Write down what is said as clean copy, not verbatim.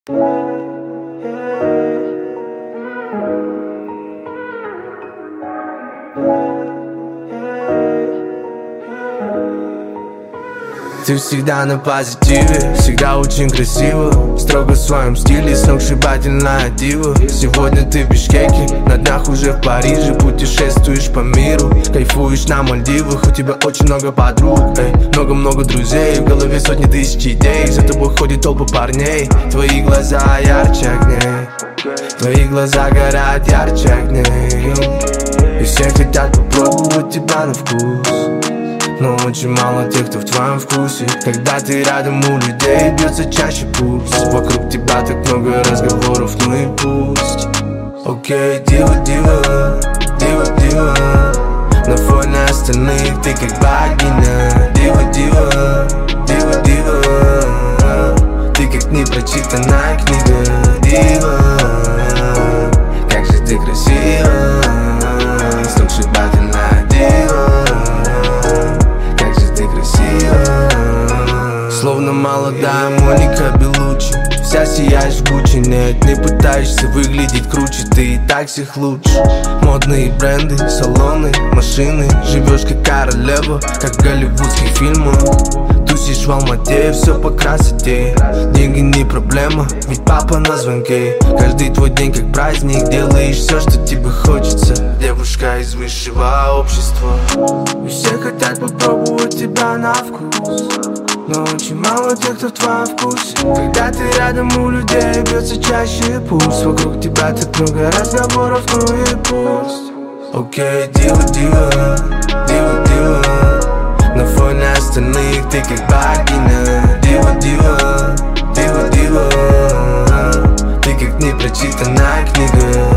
Ты всегда на позитиве, всегда очень красиво, строго в своем стиле, сногсшибательная дива. Сегодня ты в Бишкеке, на днях уже в Париже, путешествуешь по миру, кайфуешь на Мальдивах. У тебя очень много подруг, много-много друзей, в голове сотни тысяч идей, за тобой ходит толпа парней. Твои глаза ярче огней, твои глаза горят ярче огней, и все хотят попробовать тебя на вкус. Но очень мало тех, кто в твоем вкусе. Когда ты рядом, у людей бьется чаще пульс. Вокруг тебя так много разговоров, ну и пусть. Окей, дива, дива, дива, дива. На фоне остальных ты как богиня. Дива, дива, дива, дива. Ты как непрочитанная книга. Дива, как же ты красива, сногсшибательная дива. Словно молодая Моника Белуччи, вся сияешь в Гуччи. Нет, не пытаешься выглядеть круче, ты и так всех лучше. Модные бренды, салоны, машины, живешь как королева, как в голливудских фильмах. Тусишь в Алмате, все по красоте. Деньги не проблема, ведь папа на звонке. Каждый твой день как праздник, делаешь все, что тебе хочется. Девушка из высшего общества, и все хотят попробовать тебя на вкус. Но очень мало тех, кто в твоем вкусе. Когда ты рядом, у людей бьется чаще пульс. Вокруг тебя так много разговоров, ну и пусть. Окей, дива, дива, дива, дива. На фоне остальных ты как богиня. Дива, дива, дива, дива. Ты как непрочитанная книга.